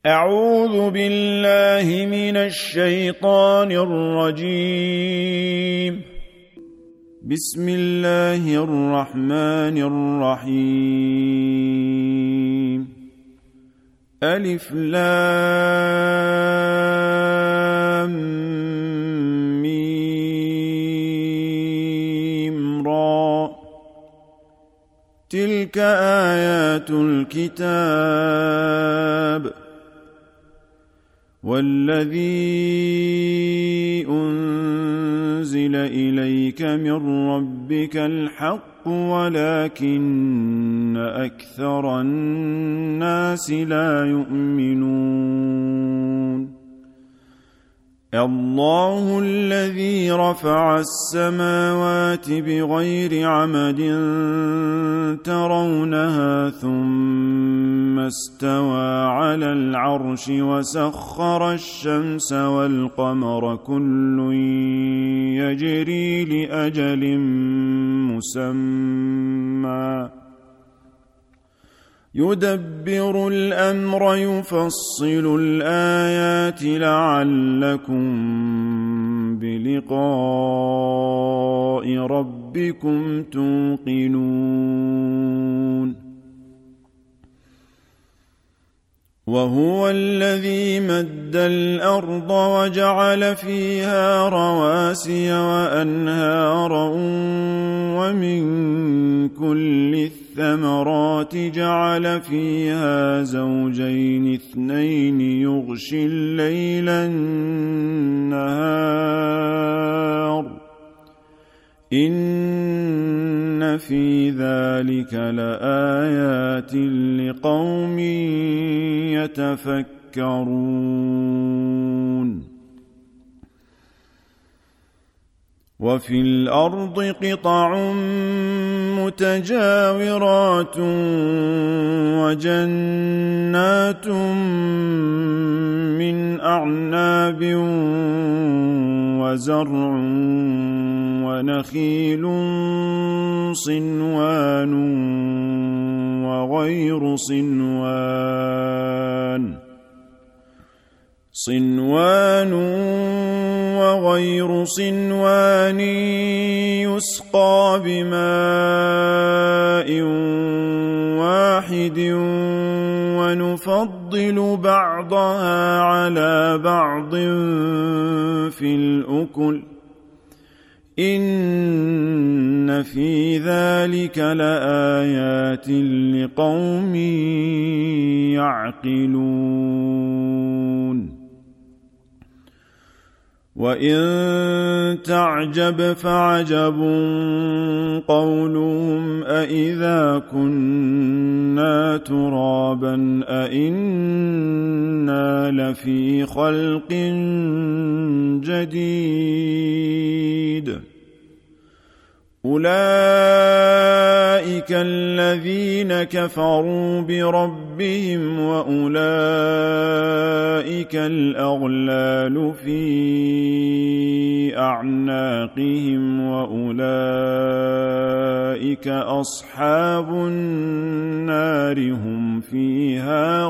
أعوذ بالله من الشيطان الرجيم. بسم الله الرحمن الرحيم. ألف لام ميم را. تلك آيات الكتاب والذي أنزل إليك من ربك الحق ولكن أكثر الناس لا يؤمنون. الله الذي رفع السماوات بغير عمد ترونها ثم استوى على العرش وسخر الشمس والقمر كل يجري لأجل مسمى يدبر الأمر يفصل الآيات لعلكم بلقاء ربكم توقنون. وهو الذي مد الأرض وجعل فيها رواسي وأنهارا ومن كل الثمرات جعل فيها زوجين اثنين يغشي الليل النهار إن في ذلك لآيات لقوم يتفكرون. وفي الأرض قطع متجاورات وجنات من أعناب وزرع ونخيل صنوان وغير صنوان يسقى بماء واحد ونفضل بعضها على بعض في الأكل إن في ذلك لآيات لقوم يعقلون. وإن تعجب فعجب قولهم أإذا كنا ترابا أإنا لفي خلق جديد أولئك الذين كفروا بربهم وأولئك الأغلال في أعناقهم وأولئك أصحاب النار هم فيها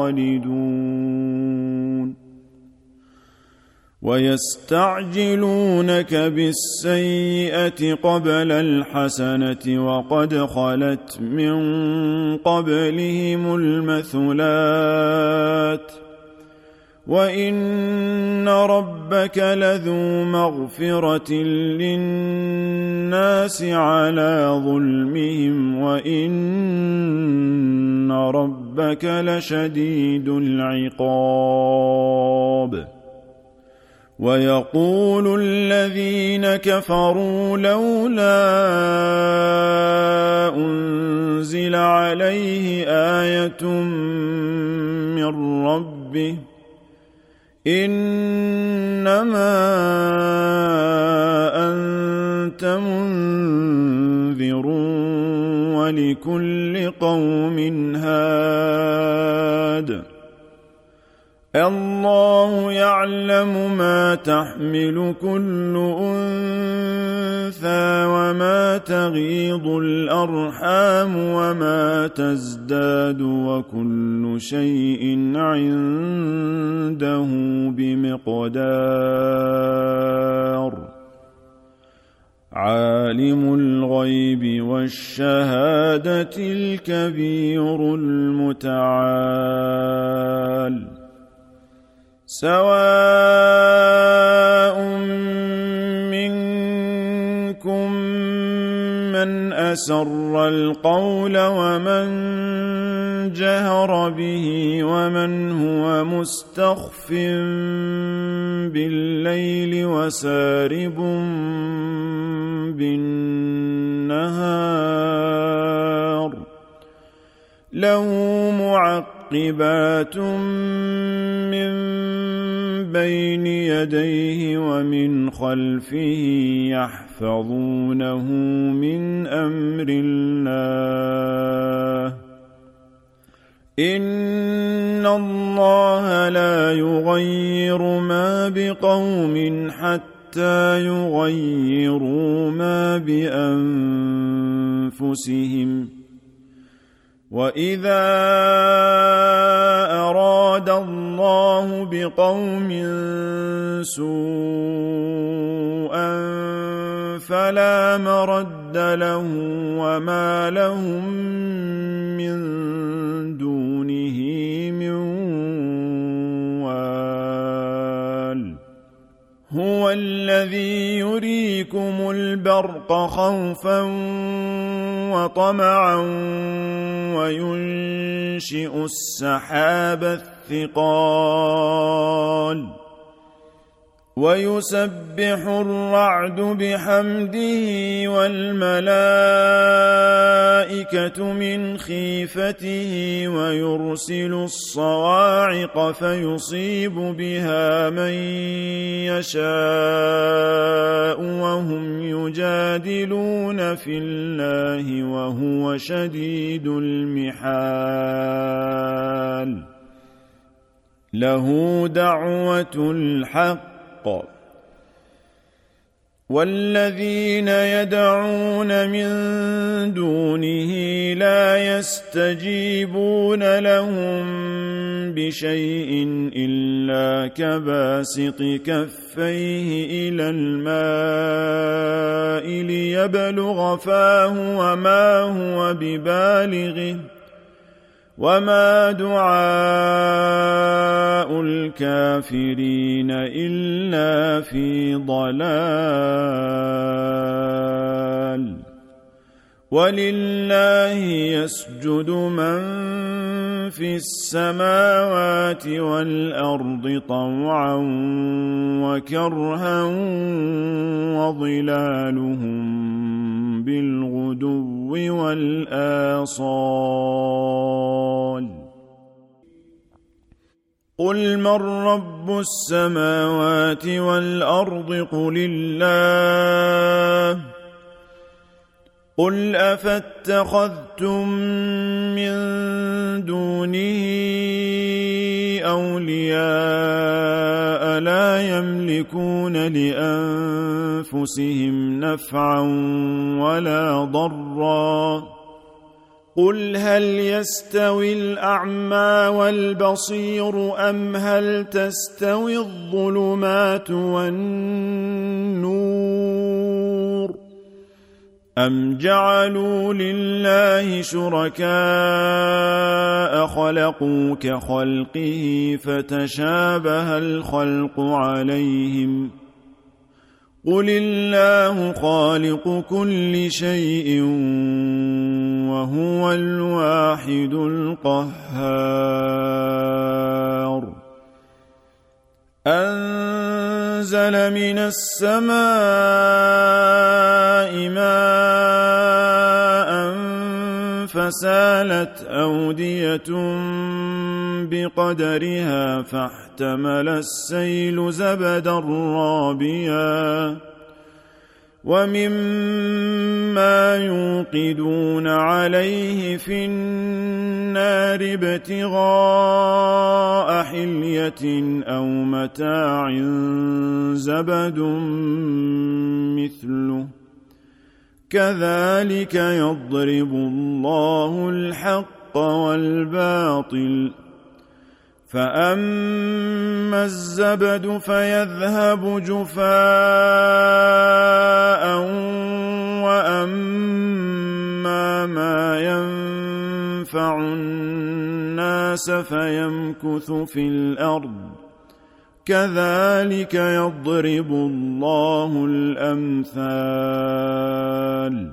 خالدون. ويستعجلونك بالسيئة قبل الحسنة وقد خلت من قبلهم المثلات وإن ربك لذو مغفرة للناس على ظلمهم وإن ربك لشديد العقاب. ويقول الذين كفروا لولا أنزل عليه آية من ربه إنما أنت منذر ولكل قوم هاد الله يعلم ما تحمل كل أنثى وما تغيض الأرحام وما تزداد وكل شيء عنده بمقدار عالم الغيب والشهادة الكبير المتعال سواء منكم من أسر القول ومن جهر به ومن هو مستخف بالليل وسارب بالنهار له معقبات من بين يديه ومن خلفه يحفظونه من أمر الله إن الله لا يغير ما بقوم حتى يغيروا ما بأنفسهم وإذا أراد الله بقوم سوءا فلا مرد له وما لهم من دونه من وال هو الذي يريكم البرق خوفا وطمعا وينشئ السحاب الثقال ويسبح الرعد بحمده والملائكة من خيفته ويرسل الصواعق فيصيب بها من يشاء وهم يجادلون في الله وهو شديد المحال له دعوة الحق والذين يدعون من دونه لا يستجيبون لهم بشيء إلا كباسط كفيه إلى الماء ليبلغ فاه وما هو ببالغه وما دعاء الكافرين إلا في ضلال ولله يسجد من في السماوات والأرض طوعا وكرها وظلالهم بالغدو والآصال قل من رب السماوات والأرض قل الله قل أفاتخذتم من دونه أولياء لا يملكون لأنفسهم نفعا ولا ضرا قل هل يستوي الأعمى والبصير أم هل تستوي الظلمات والنور أم جعلوا لله شركاء خلقوا كخلقه فتشابه الخلق عليهم قل الله خالق كل شيء وهو الواحد القهار أنزل من السماء ماء فسالت أودية بقدرها فاحتمل السيل زبدا رابيا ومما يوقدون عليه في النار ابتغاء حلية حياة أو متاع زبد مثله كذلك يضرب الله الحق والباطل فأما الزبد فيذهب جفاء وأما ما ينفع الناس فيمكث في الأرض كذلك يضرب الله الأمثال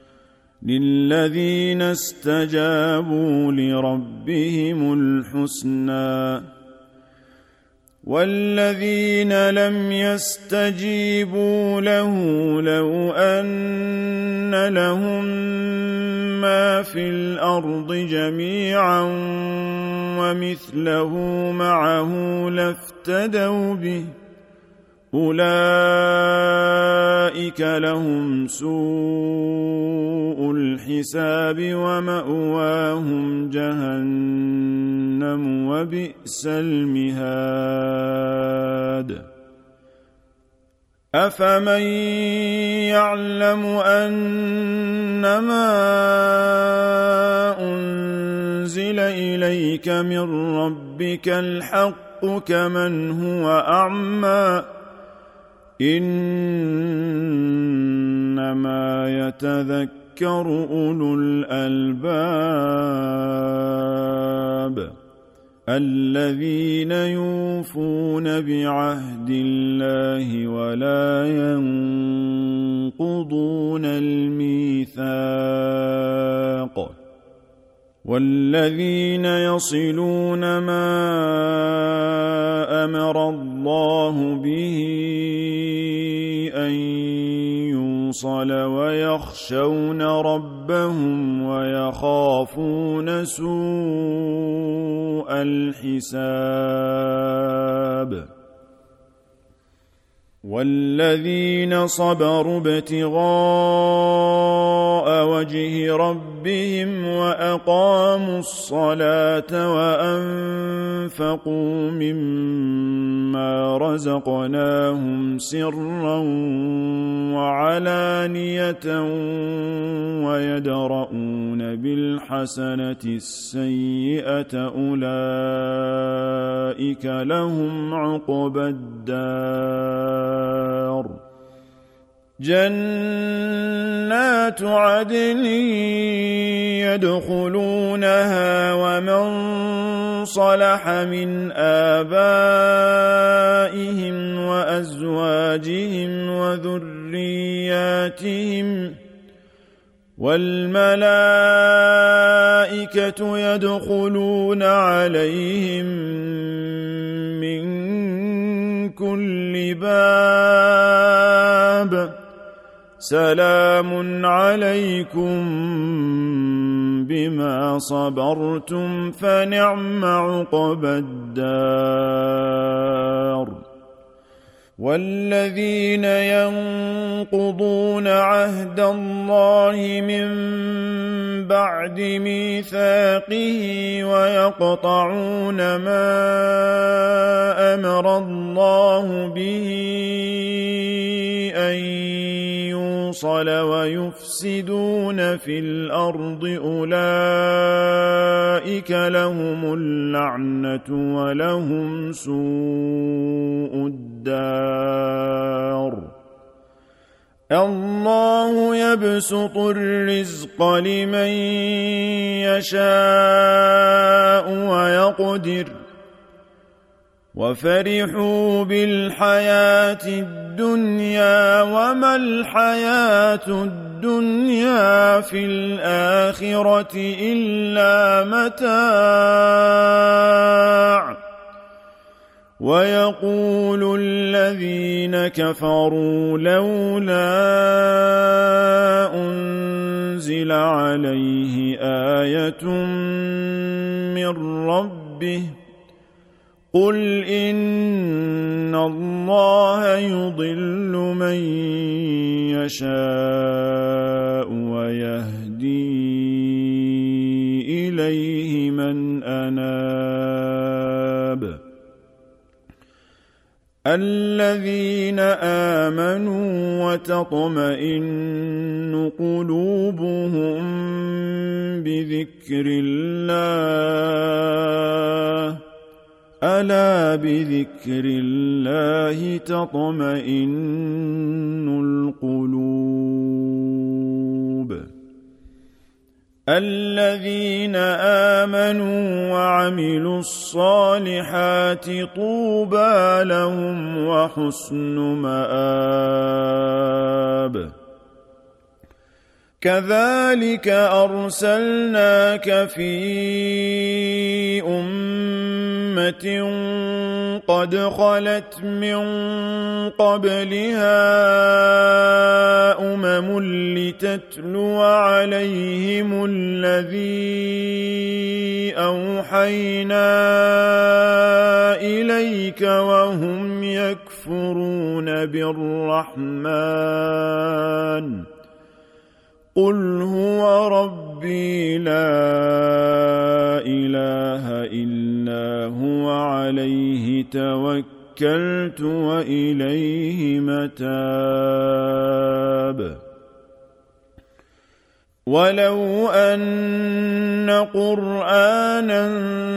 للذين استجابوا لربهم الحسنى والذين لم يستجيبوا له لو أن لهم ما في الأرض جميعا ومثله معه لافتدوا به أولئك لهم سوء الحساب ومأواهم جهنم وبئس المهاد أفمن يعلم أنما أنزل إليك من ربك الحق كمن هو أعمى إنما يتذكر أولو الألباب الذين يوفون بعهد الله ولا ينقضون الميثاق والذين يصلون ما أمر الله به أن يوصل ويخشون ربهم ويخافون سوء الحساب والذين صبروا ابتغاء وجه ربهم وأقاموا الصلاة وأنفقوا مما رزقناهم سرا وعلانية ويدرؤون بالحسنة السيئة أولئك لهم عقبى الدار جنات عدن يدخلونها ومن صلح من آبائهم وأزواجهم وذرياتهم والملائكة يدخلون عليهم من كل باب سلام عليكم بما صبرتم فنعم عقبى الدار والذين ينقضون عهد الله من بعد ميثاقه ويقطعون ما أمر الله به أن يوصل ويفسدون في الأرض أولئك لهم اللعنة ولهم سوء الدار الله يبسط الرزق لمن يشاء ويقدر وفرحوا بالحياة الدنيا وما الحياة الدنيا في الآخرة إلا متاع ويقول الذين كفروا لولا أنزل عليه آية من ربه قل إن الله يضل من يشاء ويهدي إليه من أناب الذين آمنوا وتطمئن قلوبهم بذكر الله ألا بذكر الله تطمئن القلوب الذين آمنوا وعملوا الصالحات طوبى لهم وحسن مآب كذلك أرسلناك في أمة قد خلت من قبلها أمم لتتلو عليهم الذي أوحينا إليك وهم يكفرون بالرحمن قل هو ربي لا إله إلا هو عليه توكلت وإليه متاب ولو أن قرآنا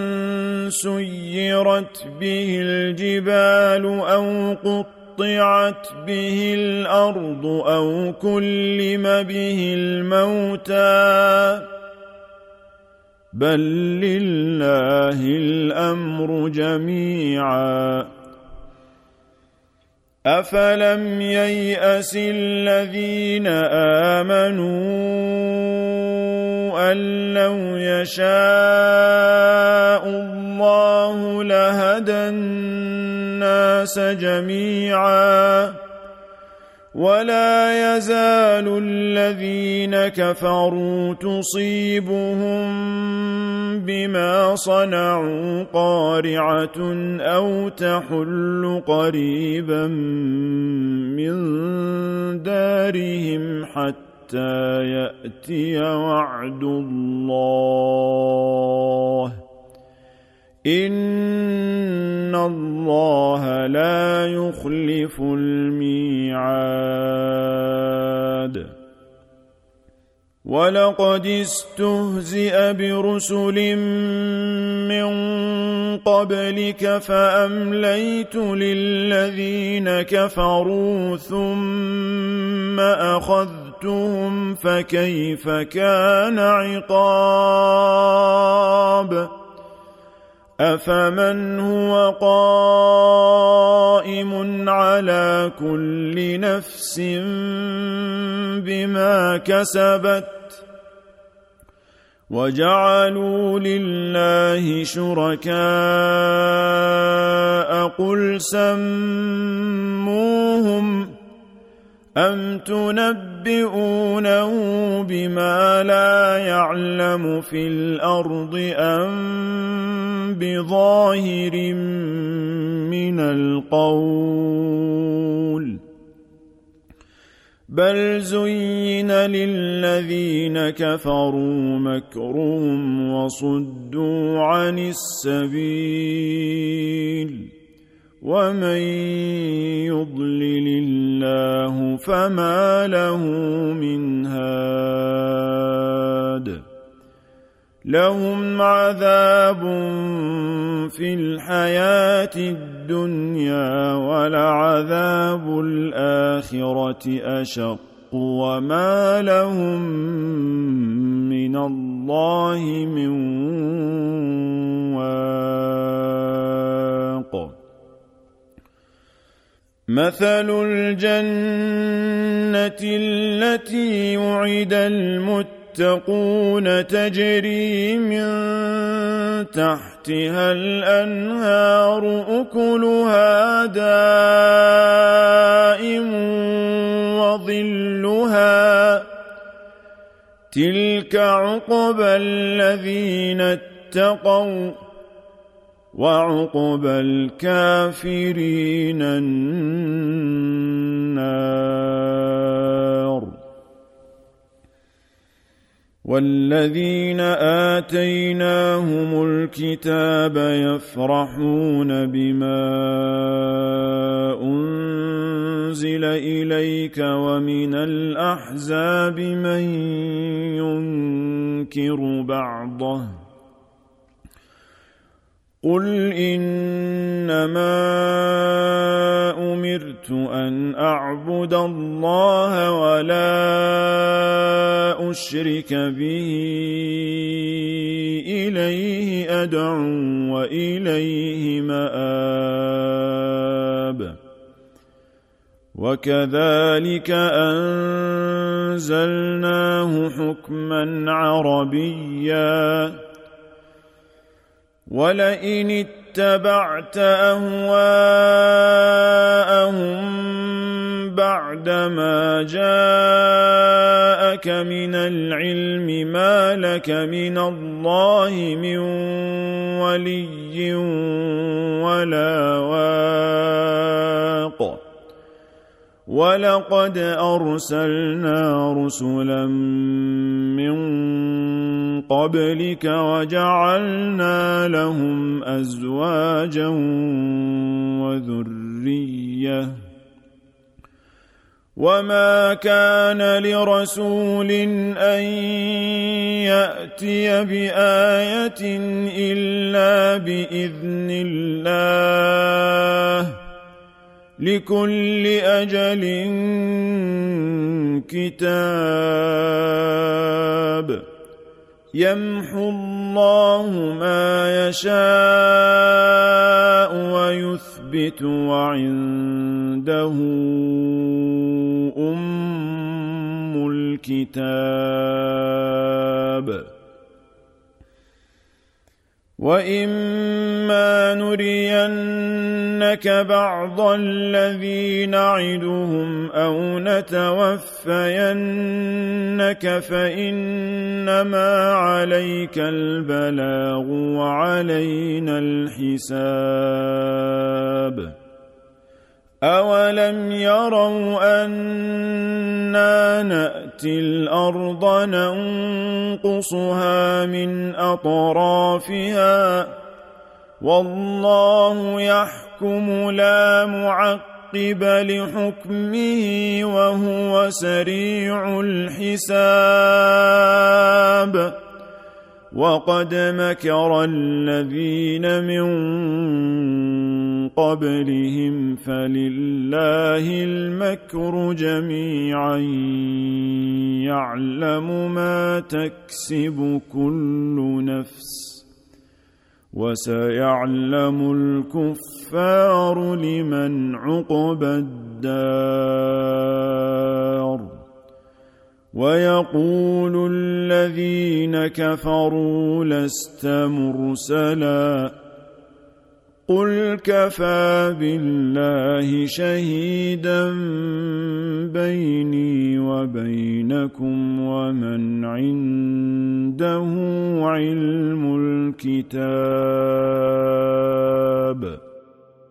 سيرت به الجبال أو قطعت به الأرض أو كلم به الموتى بل لله الأمر جميعا أفلم ييأس الذين آمنوا أن لو يشاء الله لهدى الناس جميعا ولا يزال الذين كفروا تصيبهم بما صنعوا قارعة أو تحل قريبا من دارهم حتى يأتي وعد الله إن الله لا يخلف الميعاد ولقد استهزئ برسل من قبلك فأمليت للذين كفروا ثم أخذتهم فكيف كان عقاب أفمن هو قائم على كل نفس بما كسبت وجعلوا لله شركاء قل سموهم أم تنبئونه بما لا يعلم في الأرض أم بظاهر من القول بل زين للذين كفروا مكرهم وصدوا عن السبيل ومن يضلل الله فما له من هاد لهم عذاب في الحياة الدنيا ولعذاب الآخرة أشق وما لهم من الله من واق مثل الجنة التي وعد المتقون تجري من تحتها الأنهار أكلها دائم وظلها تلك عقبى الذين اتقوا وعقبى الكافرين النار والذين آتيناهم الكتاب يفرحون بما أنزل إليك ومن الأحزاب من ينكر بعضه قل إنما أمرت أن أعبد الله ولا أشرك به إليه أدعو وإليه مآب وكذلك أنزلناه حكما عربيا ولئن اتبعت أهواءهم بعدما جاءك من العلم ما لك من الله من ولي ولا واق ولقد أرسلنا رسلا من قبلك وجعلنا لهم أزواجا وذرية وما كان لرسول أن يأتي بآية إلا بإذن الله لكل أجل كتاب يمحو الله ما يشاء ويثبت وعنده أم الكتاب وإما نرينك بعض الذي نعدهم أو نتوفينك فإنما عليك البلاغ وعلينا الحساب أولم يروا أنا نأتي الأرض ننقصها من أطرافها والله يحكم لا معقب لحكمه وهو سريع الحساب وقد مكر الذين من قبلهم فلله المكر جميعا يعلم ما تكسب كل نفس وسيعلم الكفار لمن عقبى الدار ويقول الذين كفروا لست مرسلا قل كفى بالله شهيدا بيني وبينكم ومن عنده علم الكتاب